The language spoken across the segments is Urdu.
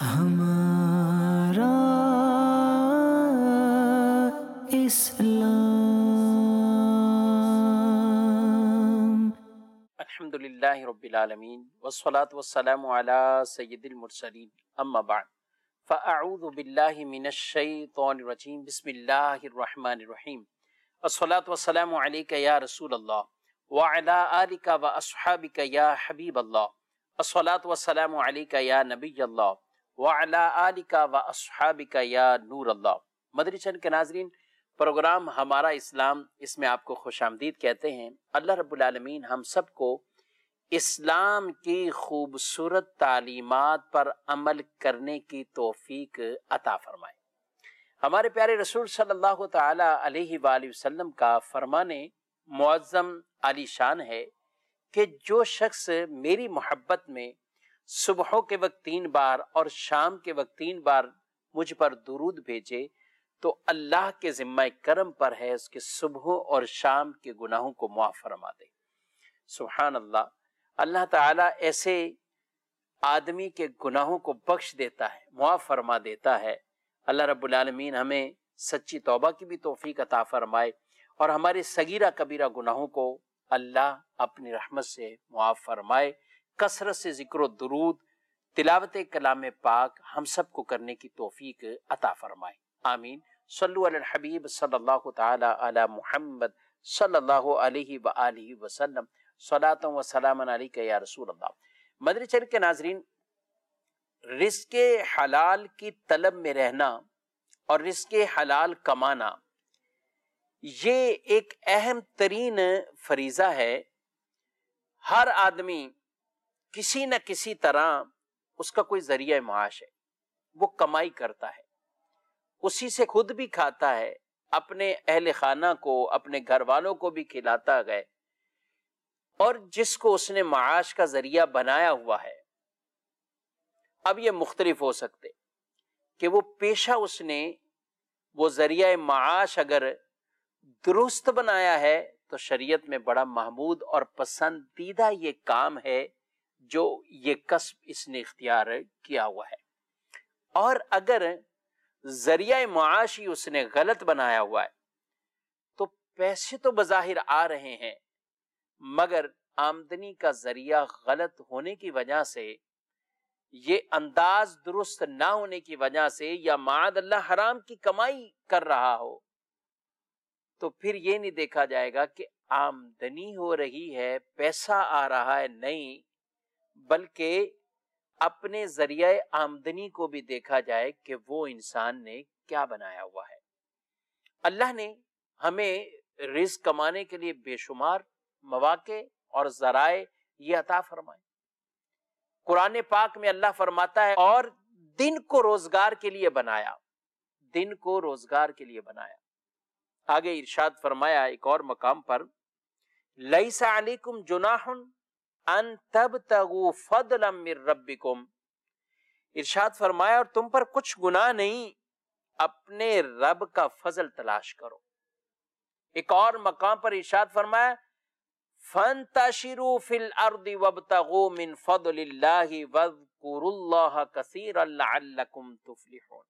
ہمارا اسلام۔ الحمدللہ رب العالمین والصلاة والسلام علی سید المرسلین، اما بعد فاعوذ باللہ من الشیطان الرجیم، بسم اللہ الرحمن الرحیم۔ الصلاة والسلام علیک یا رسول اللہ وعلی آلک واصحابک یا حبیب اللہ۔ الصلاة والسلام علیک یا نبی اللہ وعلی آلک واصحابک یا نور اللہ۔ مدنی چینل کے ناظرین، پروگرام ہمارا اسلام، اس میں آپ کو خوش آمدید کہتے ہیں۔ اللہ رب العالمین ہم سب کو اسلام کی خوبصورت تعلیمات پر عمل کرنے کی توفیق عطا فرمائے۔ ہمارے پیارے رسول صلی اللہ تعالی علیہ وآلہ وسلم کا فرمان معظم عالی شان ہے کہ جو شخص میری محبت میں صبحوں کے وقت 3 بار اور شام کے وقت 3 بار مجھ پر درود بھیجے تو اللہ کے ذمہ کرم پر ہے اس کے صبحوں اور شام کے گناہوں کو معاف فرما دے۔ سبحان اللہ، اللہ تعالیٰ ایسے آدمی کے گناہوں کو بخش دیتا ہے، معاف فرما دیتا ہے۔ اللہ رب العالمین ہمیں سچی توبہ کی بھی توفیق عطا فرمائے اور ہمارے صغیرہ کبیرہ گناہوں کو اللہ اپنی رحمت سے معاف فرمائے۔ کثرت سے ذکر و درود، تلاوت کلام پاک ہم سب کو کرنے کی توفیق عطا فرمائے، آمین۔ صلو علی الحبیب صلی اللہ تعالی علی محمد صلی اللہ علیہ وآلہ وسلم، صلاۃ و سلام علیک یا رسول اللہ۔ مدنی چینل کے ناظرین، رزق حلال کی طلب میں رہنا اور رزق حلال کمانا یہ ایک اہم ترین فریضہ ہے۔ ہر آدمی کسی نہ کسی طرح اس کا کوئی ذریعہ معاش ہے، وہ کمائی کرتا ہے، اسی سے خود بھی کھاتا ہے، اپنے اہل خانہ کو، اپنے گھر والوں کو بھی کھلاتا ہے، اور جس کو اس نے معاش کا ذریعہ بنایا ہوا ہے۔ اب یہ مختلف ہو سکتے کہ وہ پیشہ اس نے وہ ذریعہ معاش اگر درست بنایا ہے تو شریعت میں بڑا محمود اور پسندیدہ یہ کام ہے جو یہ کسب اس نے اختیار کیا ہوا ہے۔ اور اگر ذریعہ معاش ہی اس نے غلط بنایا ہوا ہے تو پیسے تو بظاہر آ رہے ہیں مگر آمدنی کا ذریعہ غلط ہونے کی وجہ سے، یہ انداز درست نہ ہونے کی وجہ سے، یا معاذ اللہ حرام کی کمائی کر رہا ہو، تو پھر یہ نہیں دیکھا جائے گا کہ آمدنی ہو رہی ہے، پیسہ آ رہا ہے، نہیں، بلکہ اپنے ذریعہ آمدنی کو بھی دیکھا جائے کہ وہ انسان نے کیا بنایا ہوا ہے۔ اللہ نے ہمیں رزق کمانے کے لیے بے شمار مواقع اور ذرائع یہ عطا فرمائے۔ قرآن پاک میں اللہ فرماتا ہے اور دن کو روزگار کے لیے بنایا، دن کو روزگار کے لیے بنایا۔ آگے ارشاد فرمایا ایک اور مقام پر، لیس علیکم جناح ان تبتغوا فضلا من ربکم، ارشاد فرمایا اور تم پر کچھ گناہ نہیں، اپنے رب کا فضل تلاش کرو۔ ایک اور مقام پر ارشاد فرمایا فانتشروا فی الارض وابتغوا من فضل اللہ واذکروا اللہ کثیرا لعلکم تفلحون،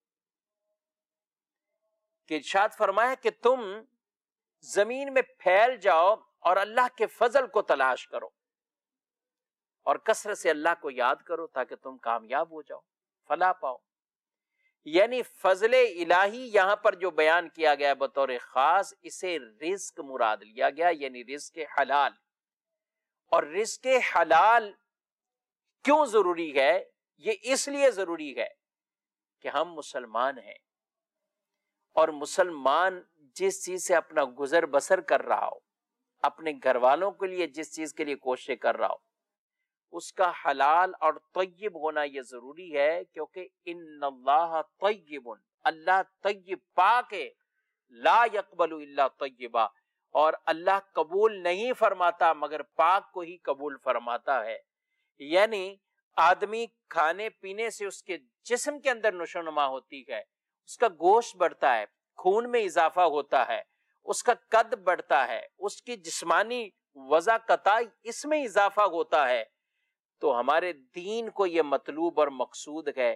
کہ ارشاد فرمایا کہ تم زمین میں پھیل جاؤ اور اللہ کے فضل کو تلاش کرو اور کثرت سے اللہ کو یاد کرو تاکہ تم کامیاب ہو جاؤ، فلاح پاؤ۔ یعنی فضل الہی یہاں پر جو بیان کیا گیا بطور خاص، اسے رزق مراد لیا گیا، یعنی رزق حلال۔ اور رزق حلال کیوں ضروری ہے؟ یہ اس لیے ضروری ہے کہ ہم مسلمان ہیں، اور مسلمان جس چیز سے اپنا گزر بسر کر رہا ہو، اپنے گھر والوں کے لیے جس چیز کے لیے کوشش کر رہا ہو، اس کا حلال اور طیب ہونا یہ ضروری ہے، کیونکہ ان اللہ طیب، اللہ طیب پاک ہے، لا یقبل الا طیبا، اور اللہ قبول نہیں فرماتا مگر پاک کو ہی قبول فرماتا ہے۔ یعنی آدمی کھانے پینے سے اس کے جسم کے اندر نشو نما ہوتی ہے، اس کا گوشت بڑھتا ہے، خون میں اضافہ ہوتا ہے، اس کا قد بڑھتا ہے، اس کی جسمانی وضاقت اس میں اضافہ ہوتا ہے، تو ہمارے دین کو یہ مطلوب اور مقصود ہے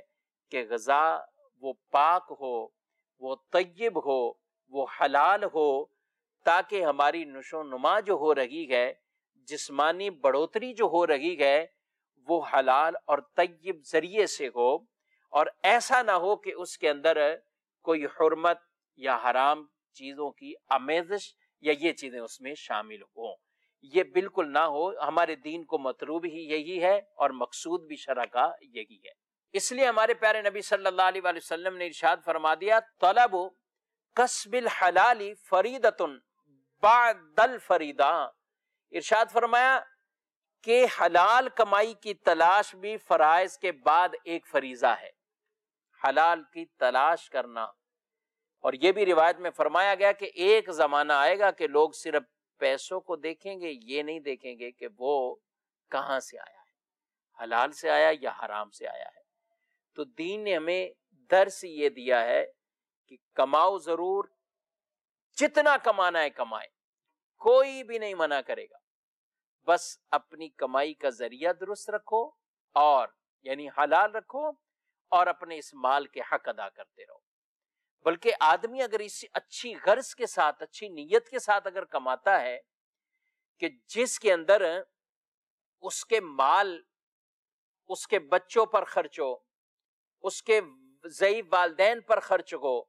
کہ غذا وہ پاک ہو، وہ طیب ہو، وہ حلال ہو، تاکہ ہماری نشو و نما جو ہو رہی ہے، جسمانی بڑھوتری جو ہو رہی ہے، وہ حلال اور طیب ذریعے سے ہو، اور ایسا نہ ہو کہ اس کے اندر کوئی حرمت یا حرام چیزوں کی آمیزش یا یہ چیزیں اس میں شامل ہوں، یہ بالکل نہ ہو۔ ہمارے دین کو مطلوب ہی یہی ہے اور مقصود بھی شرع کا یہی ہے۔ اس لیے ہمارے پیارے نبی صلی اللہ علیہ وآلہ وسلم نے ارشاد فرما دیا، طلب کسب الحلال فریضۃ بعد الفریضہ، ارشاد فرمایا کہ حلال کمائی کی تلاش بھی فرائض کے بعد ایک فریضہ ہے، حلال کی تلاش کرنا۔ اور یہ بھی روایت میں فرمایا گیا کہ ایک زمانہ آئے گا کہ لوگ صرف پیسوں کو دیکھیں گے، یہ نہیں دیکھیں گے کہ وہ کہاں سے آیا ہے، حلال سے آیا یا حرام سے آیا ہے۔ تو دین نے ہمیں درس یہ دیا ہے کہ کماؤ ضرور، جتنا کمانا ہے کمائے، کوئی بھی نہیں منع کرے گا، بس اپنی کمائی کا ذریعہ درست رکھو، اور یعنی حلال رکھو، اور اپنے اس مال کے حق ادا کرتے رہو۔ بلکہ آدمی اگر اس اچھی غرض کے ساتھ، اچھی نیت کے ساتھ اگر کماتا ہے کہ جس کے اندر اس کے مال اس کے بچوں پر خرچ ہو، اس کے ضعیف والدین پر خرچ ہو،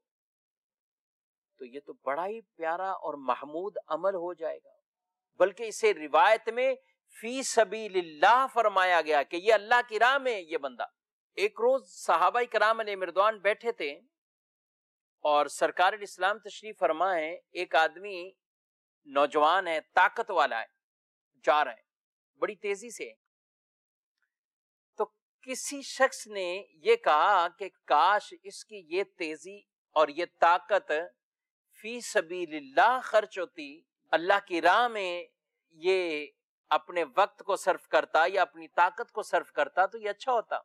تو یہ تو بڑا ہی پیارا اور محمود عمل ہو جائے گا۔ بلکہ اسے روایت میں فی سبیل اللہ فرمایا گیا کہ یہ اللہ کی راہ میں یہ بندہ۔ ایک روز صحابہ کرام علیہ رضوان بیٹھے تھے اور سرکار الاسلام تشریف فرما ہے، ایک آدمی نوجوان ہے، طاقت والا ہے، جا رہے ہیں بڑی تیزی سے، تو کسی شخص نے یہ کہا کہ کاش اس کی یہ تیزی اور یہ طاقت فی سبیل اللہ خرچ ہوتی، اللہ کی راہ میں یہ اپنے وقت کو صرف کرتا یا اپنی طاقت کو صرف کرتا تو یہ اچھا ہوتا۔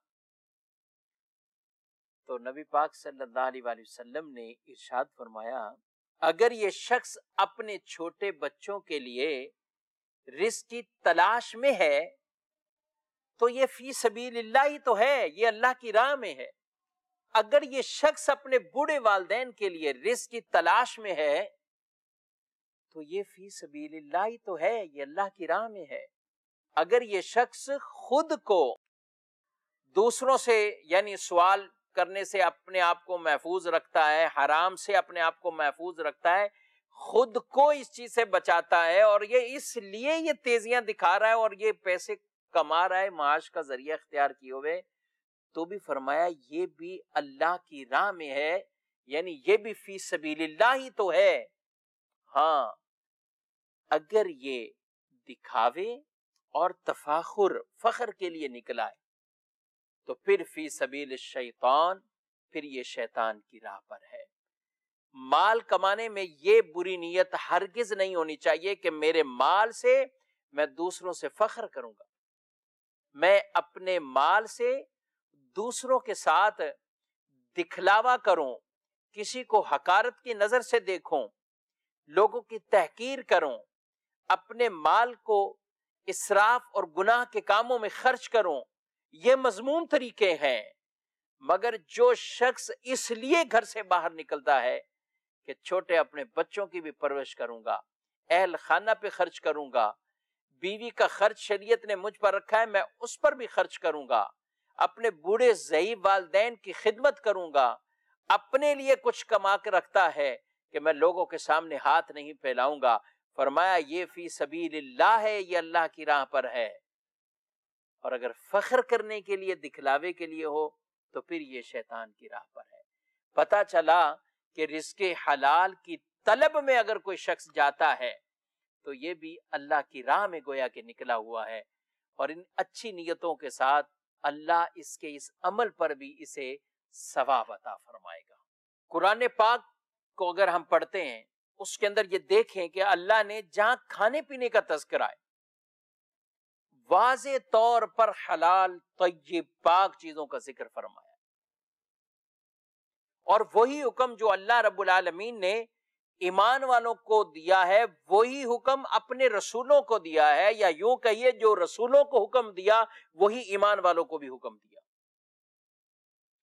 تو نبی پاک صلی اللہ علیہ وآلہ وسلم نے ارشاد فرمایا، اگر یہ شخص اپنے چھوٹے بچوں کے لیے رزق کی تلاش میں ہے تو یہ فی سبیل اللہ ہی تو ہے، یہ اللہ کی راہ میں ہے۔ اگر یہ شخص اپنے بوڑھے والدین کے لیے رزق کی تلاش میں ہے تو یہ فی سبیل اللہ ہی تو ہے، یہ اللہ کی راہ میں ہے۔ اگر یہ شخص خود کو دوسروں سے یعنی سوال کرنے سے اپنے آپ کو محفوظ رکھتا ہے، حرام سے اپنے آپ کو محفوظ رکھتا ہے، خود کو اس چیز سے بچاتا ہے، اور یہ اس لیے یہ تیزیاں دکھا رہا ہے اور یہ پیسے کما رہا ہے معاش کا ذریعہ اختیار کیے ہوئے، تو بھی فرمایا یہ بھی اللہ کی راہ میں ہے، یعنی یہ بھی فی سبیل اللہ ہی تو ہے۔ ہاں اگر یہ دکھاوے اور تفاخر، فخر کے لیے نکلا ہے تو پھر فی سبیل الشیطان، پھر یہ شیطان کی راہ پر ہے۔ مال کمانے میں یہ بری نیت ہرگز نہیں ہونی چاہیے کہ میرے مال سے میں دوسروں سے فخر کروں گا، میں اپنے مال سے دوسروں کے ساتھ دکھلاوا کروں، کسی کو حقارت کی نظر سے دیکھوں، لوگوں کی تحقیر کروں، اپنے مال کو اسراف اور گناہ کے کاموں میں خرچ کروں، یہ مذموم طریقے ہیں۔ مگر جو شخص اس لیے گھر سے باہر نکلتا ہے کہ چھوٹے اپنے بچوں کی بھی پرورش کروں گا، اہل خانہ پہ خرچ کروں گا، بیوی کا خرچ شریعت نے مجھ پر رکھا ہے میں اس پر بھی خرچ کروں گا، اپنے بوڑھے ضعیف والدین کی خدمت کروں گا، اپنے لیے کچھ کما کے رکھتا ہے کہ میں لوگوں کے سامنے ہاتھ نہیں پھیلاؤں گا، فرمایا یہ فی سبیل اللہ ہے، یہ اللہ کی راہ پر ہے۔ اور اگر فخر کرنے کے لیے، دکھلاوے کے لیے ہو تو پھر یہ شیطان کی راہ پر ہے۔ پتہ چلا کہ رزق حلال کی طلب میں اگر کوئی شخص جاتا ہے تو یہ بھی اللہ کی راہ میں گویا کہ نکلا ہوا ہے، اور ان اچھی نیتوں کے ساتھ اللہ اس کے اس عمل پر بھی اسے ثواب عطا فرمائے گا۔ قرآن پاک کو اگر ہم پڑھتے ہیں اس کے اندر یہ دیکھیں کہ اللہ نے جہاں کھانے پینے کا تذکرہ ہے واضح طور پر حلال طیب پاک چیزوں کا ذکر فرمایا، اور وہی حکم جو اللہ رب العالمین نے ایمان والوں کو دیا ہے وہی حکم اپنے رسولوں کو دیا ہے، یا یوں کہیے جو رسولوں کو حکم دیا وہی ایمان والوں کو بھی حکم دیا۔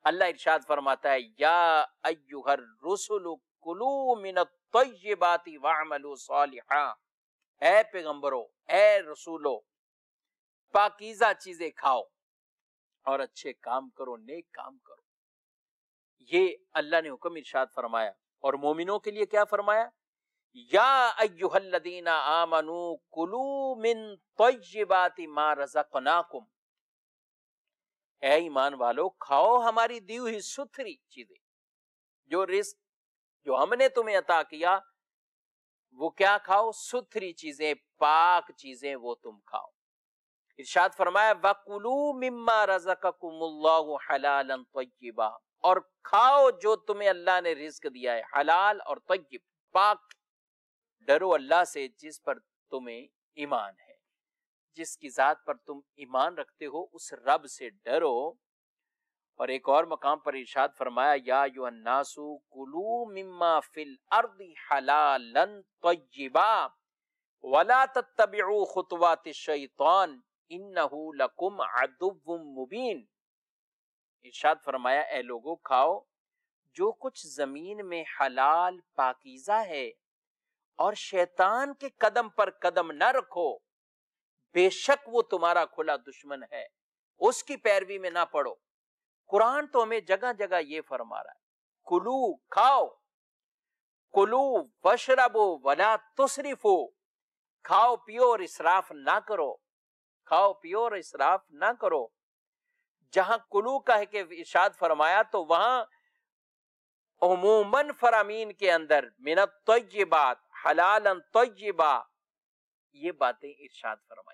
اللہ ارشاد فرماتا ہے یا ایھا الرسل کلوا من الطیبات واعملوا صالحا، اے پیغمبرو، اے رسولو، پاکیزہ چیزیں کھاؤ اور اچھے کام کرو، نیک کام کرو. یہ اللہ نے حکم ارشاد فرمایا. اور مومنوں کے لیے کیا فرمایا؟ یا ایھا الذین آمنوا کلوا من طیبات ما رزقناکم، اے ایمان والو کھاؤ ہماری دی ہوئی ستھری چیزیں، جو رزق جو ہم نے تمہیں عطا کیا وہ کیا کھاؤ؟ ستھری چیزیں، پاک چیزیں وہ تم کھاؤ. ارشاد فرمایا وَكُلُوا مِمَّا رَزَقَكُمُ اللَّهُ حَلَالًا طَيِّبًا، اور کھاؤ جو تمہیں اللہ نے رزق دیا ہے، حلال اور طیب، پاک. ڈرو اللہ سے جس پر تمہیں ایمان ہے، جس کی ذات پر تم ایمان رکھتے ہو اس رب سے ڈرو. اور ایک اور مقام پر ارشاد فرمایا یا ایھا الناس کلوا مما فی الارض حلالا طیبا ولا تتبعوا خطوات الشیطان انہ لکم عدو مبین. ارشاد فرمایا اے لوگو کھاؤ جو کچھ زمین میں حلال پاکیزہ ہے، اور شیطان کے قدم پر قدم نہ رکھو، بے شک وہ تمہارا کھلا دشمن ہے، اس کی پیروی میں نہ پڑو. قرآن تو ہمیں جگہ جگہ یہ فرما رہا ہے کلو، کھاؤ، کلو واشربو ولا تسرفو، کھاؤ پیو اور اسراف نہ کرو، کھاؤ پیو اور اسراف نہ کرو. جہاں کلو کا ہے کہ ارشاد فرمایا تو وہاں عموماً فرامین کے اندر من الطیبات حلالا طیبا یہ باتیں ارشاد فرمائی.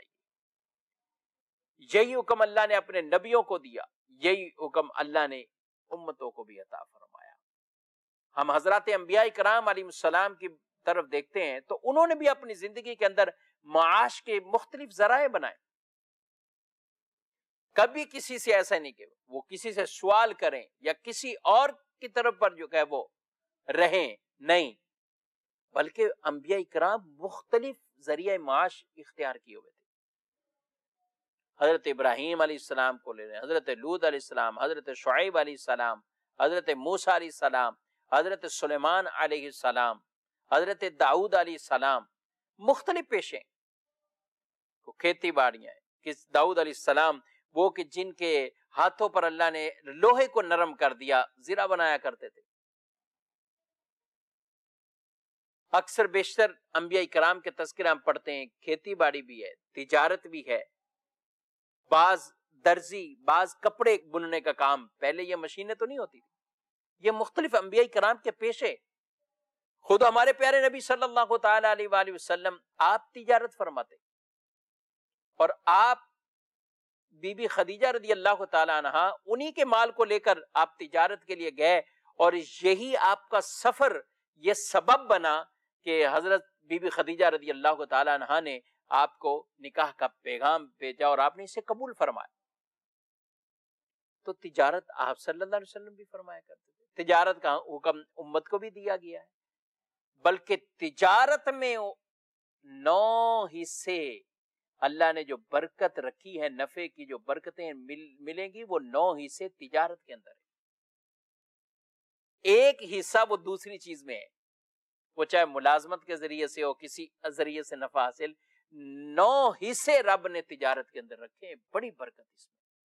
یہی حکم اللہ نے اپنے نبیوں کو دیا، یہی حکم اللہ نے امتوں کو بھی عطا فرمایا. ہم حضرات انبیاء کرام علیہ السلام کی طرف دیکھتے ہیں تو انہوں نے بھی اپنی زندگی کے اندر معاش کے مختلف ذرائع بنائے. کبھی کسی سے ایسا نہیں کہ وہ کسی سے سوال کریں یا کسی اور کی طرف پر جو کہ وہ رہیں، نہیں، بلکہ انبیاء کرام مختلف ذریعہ معاش اختیار کیے ہوئے تھے. حضرت ابراہیم علیہ السلام کو لے لیں، حضرت لوط علیہ السلام، حضرت شعیب علیہ السلام، حضرت موسیٰ علیہ السلام، حضرت سلیمان علیہ السلام، حضرت داؤد علیہ السلام. مختلف پیشے، کھیتی باڑیاں ہیں کہ داؤد علیہ السلام وہ کہ جن کے ہاتھوں پر اللہ نے لوہے کو نرم کر دیا، زرہ بنایا کرتے تھے. اکثر بیشتر انبیاء کرام کے تذکرہ ہم پڑھتے ہیں، کھیتی باڑی بھی ہے، تجارت بھی ہے، بعض درزی، بعض کپڑے بننے کا کام. پہلے یہ مشینیں تو نہیں ہوتی تھی، یہ مختلف انبیاء کرام کے پیشے. خود ہمارے پیارے نبی صلی اللہ تعالی علیہ وآلہ وسلم آپ تجارت فرماتے، اور آپ بی بی خدیجہ رضی اللہ تعالی عنہا انہی کے مال کو لے کر آپ تجارت کے لیے گئے، اور یہی آپ کا سفر یہ سبب بنا کہ حضرت بی بی خدیجہ رضی اللہ تعالی عنہا نے آپ کو نکاح کا پیغام بھیجا اور آپ نے اسے قبول فرمایا. تو تجارت آپ صلی اللہ علیہ وسلم بھی فرمایا کرتے تھے. تجارت کا حکم امت کو بھی دیا گیا ہے، بلکہ تجارت میں 9 حصے اللہ نے جو برکت رکھی ہے، نفع کی جو برکتیں ملیں گی وہ 9 حصے تجارت کے اندر ہے. ایک حصہ وہ دوسری چیز میں ہے، وہ چاہے ملازمت کے ذریعے سے ہو، کسی ذریعے سے نفع حاصل. 9 حصے رب نے تجارت کے اندر رکھے ہیں، بڑی برکت اس میں.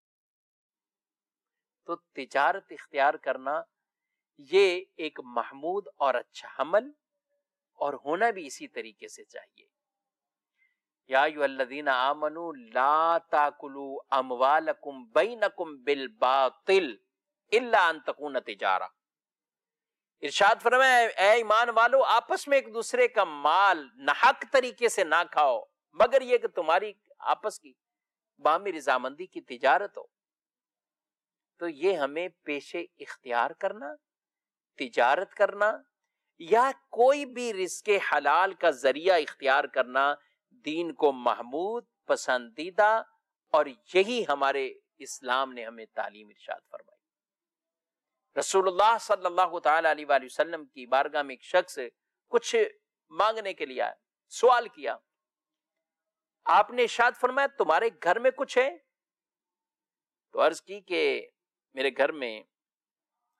تو تجارت اختیار کرنا یہ ایک محمود اور اچھا عمل، اور ہونا بھی اسی طریقے سے چاہیے. یا ایھا الذین آمنوا لا تاکلوا اموالکم بینکم بالباطل الا ان تکون تجارہ. ارشاد فرمایا اے ایمان والو آپس میں ایک دوسرے کا مال ناحق طریقے سے نہ کھاؤ، مگر یہ کہ تمہاری آپس کی باہمی رضامندی کی تجارت ہو. تو یہ ہمیں پیشے اختیار کرنا، تجارت کرنا، یا کوئی بھی رزق حلال کا ذریعہ اختیار کرنا دین کو محمود، پسندیدہ، اور یہی ہمارے اسلام نے ہمیں تعلیم ارشاد فرمائی. رسول اللہ صلی اللہ تعالی علیہ وآلہ وسلم کی بارگاہ میں ایک شخص کچھ مانگنے کے لیے آیا، سوال کیا. آپ نے ارشاد فرمایا تمہارے گھر میں کچھ ہے؟ تو عرض کی کہ میرے گھر میں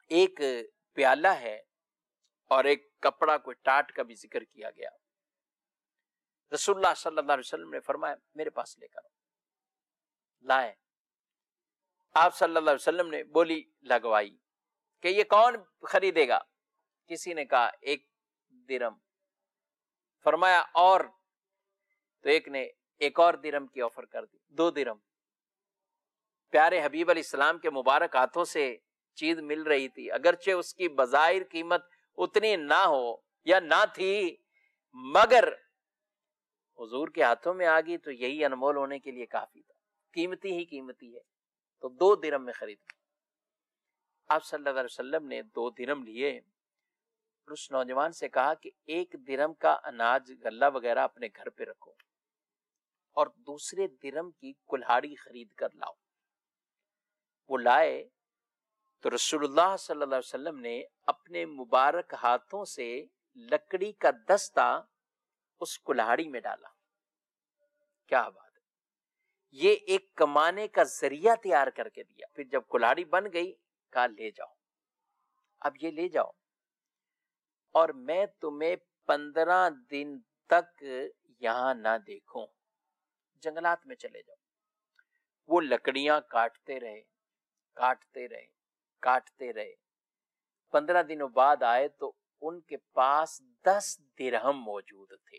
ایک پیالہ ہے اور ایک کپڑا کوئی ٹاٹ کا بھی ذکر کیا گیا. رسول اللہ صلی اللہ علیہ وسلم نے فرمایا میرے پاس لے کر لائے. آپ صلی اللہ علیہ وسلم نے بولی لگوائی کہ یہ کون خریدے گا؟ کسی نے کہا 1 درہم. فرمایا اور؟ تو ایک نے 1 اور درہم کی آفر کر دی، 2 درہم. پیارے حبیب علیہ السلام کے مبارک ہاتھوں سے چیز مل رہی تھی، اگرچہ اس کی بظاہر قیمت اتنی نہ ہو یا نہ تھی، مگر حضور کے ہاتھوں میں آ گئی تو یہی انمول ہونے کے لیے کافی تھا. قیمتی ہی قیمتی ہے، تو 2 درہم میں خرید. آپ صلی اللہ علیہ وسلم نے 2 درہم لیے اور اس نوجوان سے کہا کہ 1 درہم کا اناج غلہ وغیرہ اپنے گھر پہ رکھو اور دوسرے درہم کی کلہاڑی خرید کر لاؤ. وہ لائے تو رسول اللہ صلی اللہ علیہ وسلم نے اپنے مبارک ہاتھوں سے لکڑی کا دستہ اس کلہاڑی میں ڈالا. کیا بات ہے! یہ ایک کمانے کا ذریعہ تیار کر کے دیا. پھر جب کلہاڑی بن گئی کہا لے جاؤ، اب یہ لے جاؤ اور میں تمہیں 15 دن تک یہاں نہ دیکھوں، جنگلات میں چلے جاؤ. وہ لکڑیاں کاٹتے رہے کاٹتے رہے کاٹتے رہے. 15 دنوں بعد آئے تو ان کے پاس 10 درہم موجود تھے.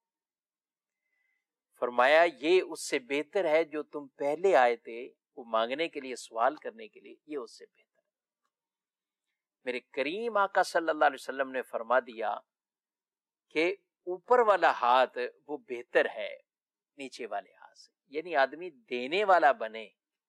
فرمایا یہ اس سے بہتر ہے جو تم پہلے آئے تھے وہ مانگنے کے لیے، سوال کرنے کے لیے، یہ اس سے بہتر ہے. میرے کریم آقا صلی اللہ علیہ وسلم نے فرما دیا کہ اوپر والا ہاتھ وہ بہتر ہے نیچے والے ہاتھ سے. یعنی آدمی دینے والا بنے،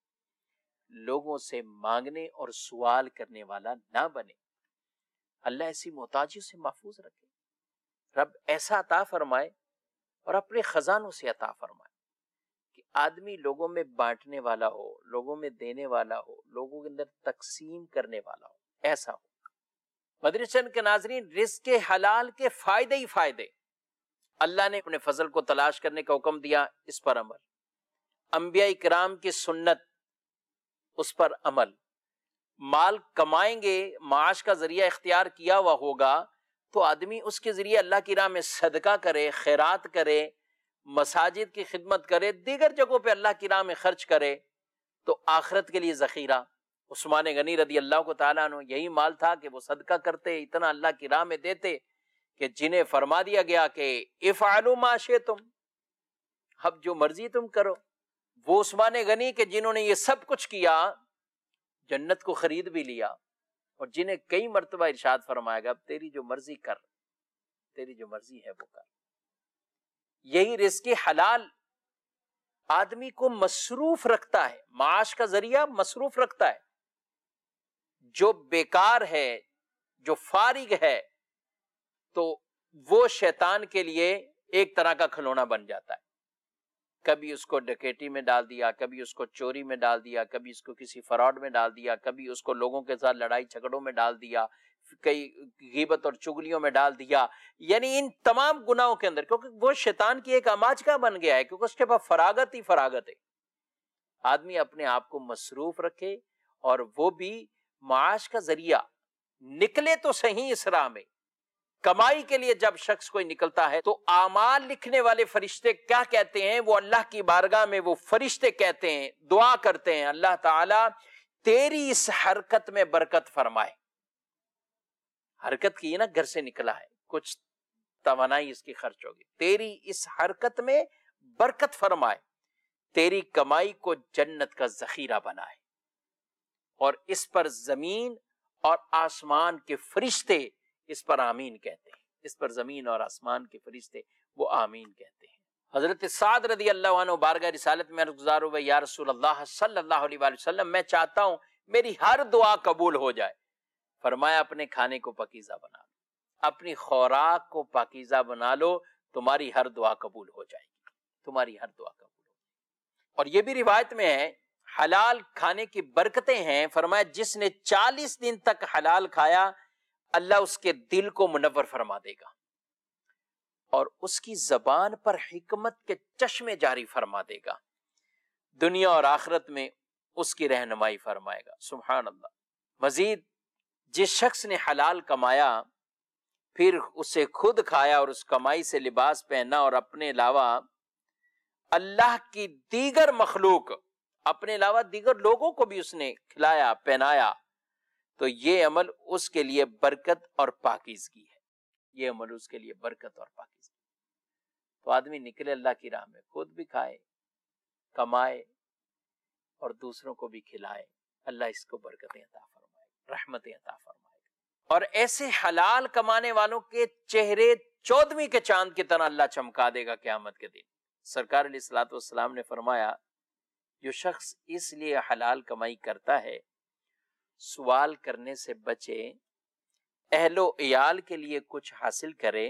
لوگوں سے مانگنے اور سوال کرنے والا نہ بنے. اللہ ایسی محتاجیوں سے محفوظ رکھے. رب ایسا عطا فرمائے اور اپنے خزانوں سے عطا فرمائے کہ آدمی لوگوں میں بانٹنے والا ہو، لوگوں میں دینے والا ہو، لوگوں کے اندر تقسیم کرنے والا ہو. ایسا ہو. مدرسین کے ناظرین، رزق حلال کے فائدے ہی فائدے. اللہ نے اپنے فضل کو تلاش کرنے کا حکم دیا، اس پر عمل. انبیاء کرام کی سنت، اس پر عمل. مال کمائیں گے، معاش کا ذریعہ اختیار کیا ہوا ہوگا تو آدمی اس کے ذریعے اللہ کی راہ میں صدقہ کرے، خیرات کرے، مساجد کی خدمت کرے، دیگر جگہوں پہ اللہ کی راہ میں خرچ کرے تو آخرت کے لیے ذخیرہ. عثمان غنی رضی اللہ کو تعالیٰ عنہ یہی مال تھا کہ وہ صدقہ کرتے، اتنا اللہ کی راہ میں دیتے کہ جنہیں فرما دیا گیا کہ افعلوا ما شئتم، اب جو مرضی تم کرو. وہ عثمان غنی کہ جنہوں نے یہ سب کچھ کیا، جنت کو خرید بھی لیا، اور جنہیں کئی مرتبہ ارشاد فرمایا گا اب تیری جو مرضی کر، تیری جو مرضی ہے وہ کر. یہی رزق حلال آدمی کو مصروف رکھتا ہے، معاش کا ذریعہ مصروف رکھتا ہے. جو بیکار ہے، جو فارغ ہے، تو وہ شیطان کے لیے ایک طرح کا کھلونا بن جاتا ہے. کبھی اس کو ڈکیٹی میں ڈال دیا، کبھی اس کو چوری میں ڈال دیا، کبھی اس کو کسی فراڈ میں ڈال دیا، کبھی اس کو لوگوں کے ساتھ لڑائی جھگڑوں میں ڈال دیا، کئی غیبت اور چگلیوں میں ڈال دیا. یعنی ان تمام گناہوں کے اندر، کیونکہ وہ شیطان کی ایک اماچکا بن گیا ہے، کیونکہ اس کے پاس فراغت ہی فراغت ہے. آدمی اپنے آپ کو مصروف رکھے اور وہ بھی معاش کا ذریعہ نکلے تو صحیح اس راہ میں. کمائی کے لیے جب شخص کوئی نکلتا ہے تو اعمال لکھنے والے فرشتے کیا کہتے ہیں؟ وہ اللہ کی بارگاہ میں وہ فرشتے کہتے ہیں، دعا کرتے ہیں، اللہ تعالیٰ تیری اس حرکت میں برکت فرمائے. حرکت کی نا، گھر سے نکلا ہے، کچھ توانائی اس کی خرچ ہوگی، تیری اس حرکت میں برکت فرمائے، تیری کمائی کو جنت کا ذخیرہ بنائے. اور اس پر زمین اور آسمان کے فرشتے اس پر آمین کہتے ہیں. اس پر زمین اور آسمان کے فرشتے وہ آمین کہتے ہیں. حضرت سعد رضی اللہ عنہ بارگاہ رسالت میں عرض گزار ہوئے، یا رسول اللہ صلی اللہ علیہ وآلہ وسلم، میں چاہتا ہوں میری ہر دعا قبول ہو جائے. فرمایا اپنے کھانے کو پاکیزہ بنا لو، اپنی خوراک کو پاکیزہ بنا لو، تمہاری ہر دعا قبول ہو جائے گی، تمہاری ہر دعا قبول ہو جائے گی. اور یہ بھی روایت میں ہے حلال کھانے کی برکتیں ہیں. فرمایا جس نے 40 دن تک حلال کھایا اللہ اس کے دل کو منور فرما دے گا اور اس کی زبان پر حکمت کے چشمے جاری فرما دے گا، دنیا اور آخرت میں اس کی رہنمائی فرمائے گا. سبحان اللہ. مزید جس شخص نے حلال کمایا پھر اسے خود کھایا اور اس کمائی سے لباس پہنا اور اپنے علاوہ اللہ کی دیگر مخلوق، اپنے علاوہ دیگر لوگوں کو بھی اس نے کھلایا پہنایا، تو یہ عمل اس کے لیے برکت اور پاکیزگی ہے، یہ عمل اس کے لیے برکت اور پاکیزگی۔ تو آدمی نکلے اللہ کی راہ میں، خود بھی کھائے، کمائے اور دوسروں کو بھی کھلائے، اللہ اس کو برکتیں عطا فرمائے، رحمتیں عطا فرمائے۔ اور ایسے حلال کمانے والوں کے چہرے 14ویں کے چاند کی طرح اللہ چمکا دے گا قیامت کے دن۔ سرکار علیہ الصلوۃ والسلام نے فرمایا، جو شخص اس لیے حلال کمائی کرتا ہے سوال کرنے سے بچے، اہل و عیال کے لیے کچھ حاصل کرے،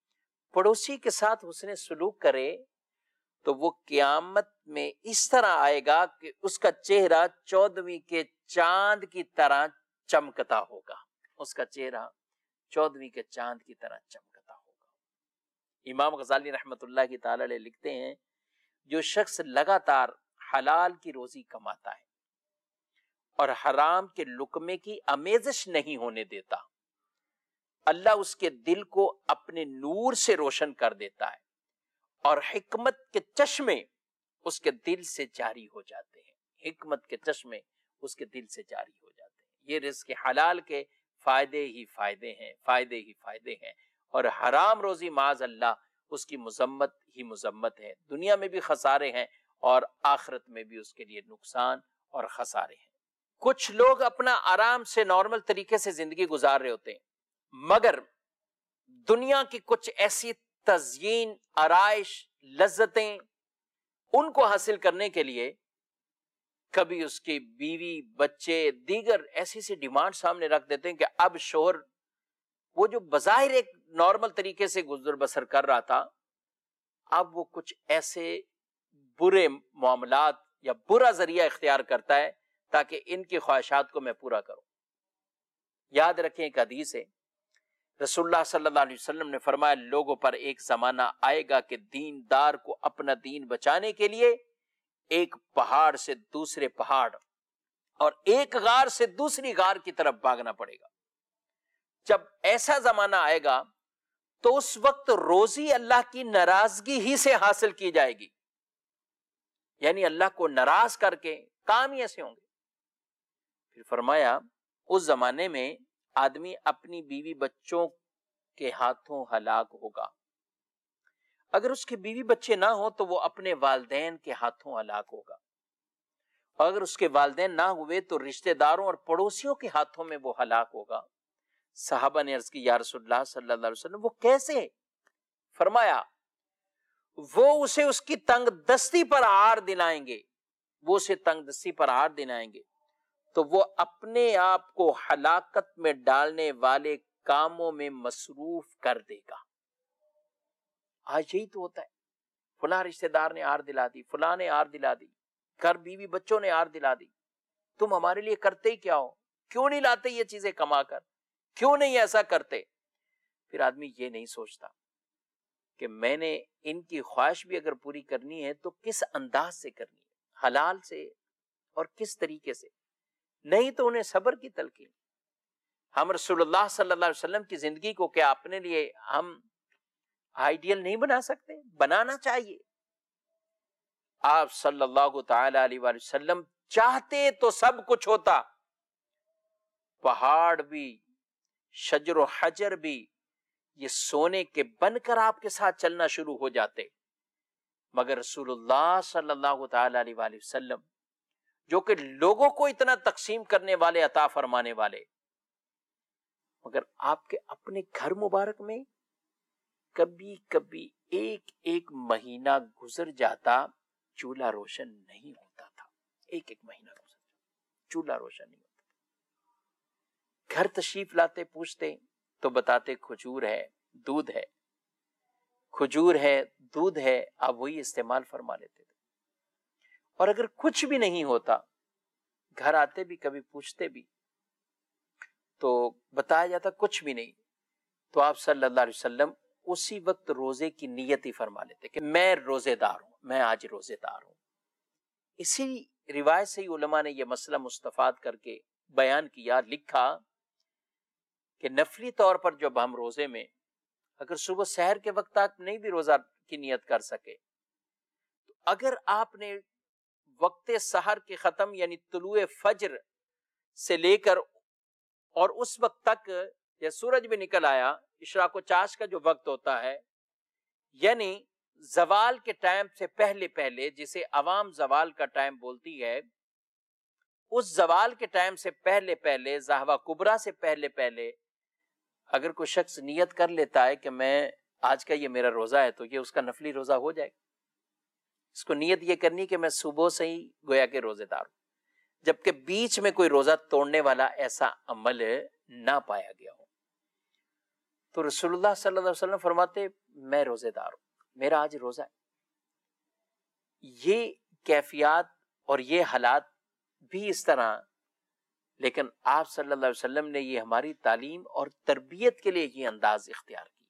پڑوسی کے ساتھ حسن سلوک کرے، تو وہ قیامت میں اس طرح آئے گا کہ اس کا چہرہ 14ویں کے چاند کی طرح چمکتا ہوگا، اس کا چہرہ 14ویں کے چاند کی طرح چمکتا ہوگا۔ امام غزالی رحمت اللہ کی تعالی علیہ لکھتے ہیں، جو شخص لگاتار حلال کی روزی کماتا ہے اور حرام کے لقمے کی آمیزش نہیں ہونے دیتا، اللہ اس کے دل کو اپنے نور سے روشن کر دیتا ہے اور حکمت کے چشمے اس کے دل سے جاری ہو جاتے ہیں، حکمت کے چشمے اس کے دل سے جاری ہو جاتے ہیں۔ یہ رزق حلال کے فائدے ہی فائدے ہیں، فائدے ہی فائدے ہیں، اور حرام روزی معاذ اللہ اس کی مذمت ہی مذمت ہے، دنیا میں بھی خسارے ہیں اور آخرت میں بھی اس کے لیے نقصان اور خسارے ہیں۔ کچھ لوگ اپنا آرام سے نارمل طریقے سے زندگی گزار رہے ہوتے ہیں، مگر دنیا کی کچھ ایسی تزئین، آرائش، لذتیں ان کو حاصل کرنے کے لیے کبھی اس کی بیوی، بچے، دیگر ایسی سی ڈیمانڈ سامنے رکھ دیتے ہیں کہ اب شوہر وہ جو بظاہر ایک نارمل طریقے سے گزر بسر کر رہا تھا، اب وہ کچھ ایسے برے معاملات یا برا ذریعہ اختیار کرتا ہے تاکہ ان کی خواہشات کو میں پورا کروں۔ یاد رکھیں، ایک حدیث ہے، رسول اللہ صلی اللہ علیہ وسلم نے فرمایا، لوگوں پر ایک زمانہ آئے گا کہ دیندار کو اپنا دین بچانے کے لیے ایک پہاڑ سے دوسرے پہاڑ اور ایک غار سے دوسری غار کی طرف بھاگنا پڑے گا۔ جب ایسا زمانہ آئے گا تو اس وقت روزی اللہ کی ناراضگی ہی سے حاصل کی جائے گی، یعنی اللہ کو ناراض کر کے کام ہی ایسے ہوں گے۔ پھر فرمایا، اس زمانے میں آدمی اپنی بیوی بچوں کے ہاتھوں ہلاک ہوگا، اگر اس کے بیوی بچے نہ ہوں تو وہ اپنے والدین کے ہاتھوں ہلاک ہوگا، اور اگر اس کے والدین نہ ہوئے تو رشتہ داروں اور پڑوسیوں کے ہاتھوں میں وہ ہلاک ہوگا۔ صحابہ نے عرض کی، یا رسول اللہ صلی اللہ علیہ وسلم، وہ کیسے؟ فرمایا، وہ اسے اس کی تنگ دستی پر عار دلائیں گے، وہ اسے تنگ دستی پر عار دلائیں گے تو وہ اپنے آپ کو ہلاکت میں ڈالنے والے کاموں میں مصروف کر دے گا۔ آج یہی تو ہوتا ہے، فلاں رشتہ دار نے عار دلا دی، فلاں نے عار دلا دی، گھر بیوی بچوں نے عار دلا دی، تم ہمارے لیے کرتے ہی کیا ہو، کیوں نہیں لاتے یہ چیزیں کما کر، کیوں نہیں ایسا کرتے؟ پھر آدمی یہ نہیں سوچتا کہ میں نے ان کی خواہش بھی اگر پوری کرنی ہے تو کس انداز سے کرنی ہے، حلال سے اور کس طریقے سے، نہیں تو انہیں صبر کی تلقین۔ ہم رسول اللہ صلی اللہ علیہ وسلم کی زندگی کو کیا اپنے لیے ہم آئیڈیل نہیں بنا سکتے؟ بنانا چاہیے۔ آپ صلی اللہ تعالی علیہ وآلہ وسلم چاہتے تو سب کچھ ہوتا، پہاڑ بھی، شجر و حجر بھی یہ سونے کے بن کر آپ کے ساتھ چلنا شروع ہو جاتے، مگر رسول اللہ صلی اللہ تعالی علیہ وآلہ وسلم جو کہ لوگوں کو اتنا تقسیم کرنے والے، عطا فرمانے والے، مگر آپ کے اپنے گھر مبارک میں کبھی کبھی ایک ایک مہینہ گزر جاتا، چولہا روشن نہیں ہوتا تھا، ایک ایک مہینہ گزر جاتا، چولہا روشن نہیں ہوتا۔ گھر تشریف لاتے، پوچھتے تو بتاتے کھجور ہے، دودھ ہے، کھجور ہے، دودھ ہے، آپ وہی استعمال فرما لیتے تھے۔ اور اگر کچھ بھی نہیں ہوتا، گھر آتے بھی کبھی پوچھتے بھی تو بتایا جاتا کچھ بھی نہیں، تو آپ صلی اللہ علیہ وسلم اسی وقت روزے کی نیت ہی فرما لیتے کہ میں روزے دار ہوں، میں آج روزے دار ہوں۔ اسی روایت سے ہی علماء نے یہ مسئلہ مستفاد کر کے بیان کیا، لکھا کہ نفلی طور پر جب ہم روزے میں اگر صبح سحر کے وقت تک نہیں بھی روزہ کی نیت کر سکے، تو اگر آپ نے وقت سحر کے ختم یعنی طلوع فجر سے لے کر اور اس وقت تک یا سورج بھی نکل آیا، اشراق و چاش کا جو وقت ہوتا ہے، یعنی زوال کے ٹائم سے پہلے پہلے، جسے عوام زوال کا ٹائم بولتی ہے، اس زوال کے ٹائم سے پہلے پہلے، ظہوہ کبریٰ سے پہلے پہلے اگر کوئی شخص نیت کر لیتا ہے کہ میں آج کا یہ میرا روزہ ہے، تو یہ اس کا نفلی روزہ ہو جائے گا۔ اس کو نیت یہ کرنی کہ میں صبح سے ہی گویا کہ روزے دار ہوں، جبکہ بیچ میں کوئی روزہ توڑنے والا ایسا عمل نہ پایا گیا ہو۔ تو رسول اللہ صلی اللہ علیہ وسلم فرماتے میں روزے دار ہوں، میرا آج روزہ ہے۔ یہ کیفیات اور یہ حالات بھی اس طرح، لیکن آپ صلی اللہ علیہ وسلم نے یہ ہماری تعلیم اور تربیت کے لیے یہ انداز اختیار کی۔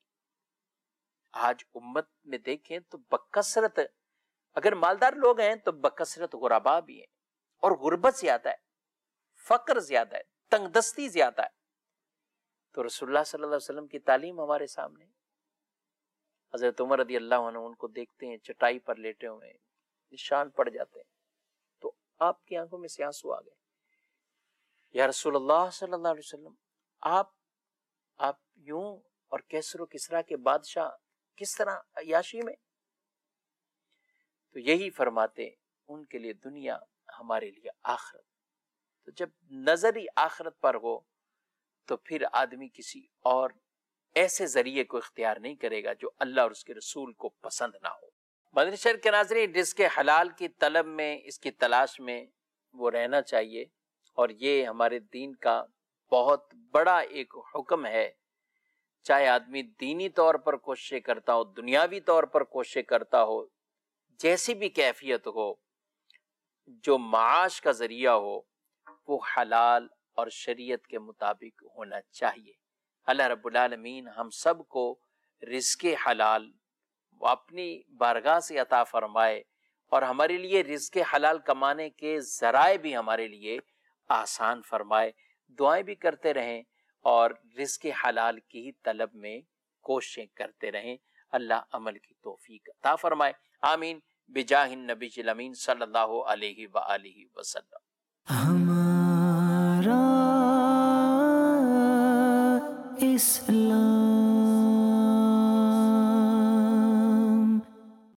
آج امت میں دیکھیں تو بکثرت، اگر مالدار لوگ ہیں تو بکثرت غربا بھی ہیں، اور غربت زیادہ ہے، فقر زیادہ ہے، تنگ دستی زیادہ ہے۔ تو رسول اللہ صلی اللہ علیہ وسلم کی تعلیم ہمارے سامنے، حضرت عمر رضی اللہ عنہ ان کو دیکھتے ہیں چٹائی پر لیٹے ہوئے، نشان پڑ جاتے ہیں، تو آپ کی آنکھوں میں سے آنسو آ گئے۔ یا رسول اللہ صلی اللہ علیہ وسلم، آپ یوں اور کیسر و کسریٰ کے بادشاہ کس طرح عیاشی میں؟ تو یہی فرماتے ان کے لیے دنیا، ہمارے لیے آخرت۔ تو جب نظر ہی آخرت پر ہو تو پھر آدمی کسی اور ایسے ذریعے کو اختیار نہیں کرے گا جو اللہ اور اس کے رسول کو پسند نہ ہو۔ مدنی شہر کے ناظرین، رزق حلال کی طلب میں، اس کی تلاش میں وہ رہنا چاہیے، اور یہ ہمارے دین کا بہت بڑا ایک حکم ہے۔ چاہے آدمی دینی طور پر کوششیں کرتا ہو، دنیاوی طور پر کوششیں کرتا ہو، جیسی بھی کیفیت ہو، جو معاش کا ذریعہ ہو وہ حلال اور شریعت کے مطابق ہونا چاہیے۔ اللہ رب العالمین ہم سب کو رزق حلال وہ اپنی بارگاہ سے عطا فرمائے، اور ہمارے لیے رزق حلال کمانے کے ذرائع بھی ہمارے لیے آسان فرمائے۔ دعائیں بھی کرتے رہیں اور رزق حلال کی ہی طلب میں کوششیں کرتے رہیں۔ اللہ عمل کی توفیق عطا فرمائے، آمین، بجاہ النبی الامین صلی اللہ علیہ وآلہ وسلم۔ ہمارا اسلام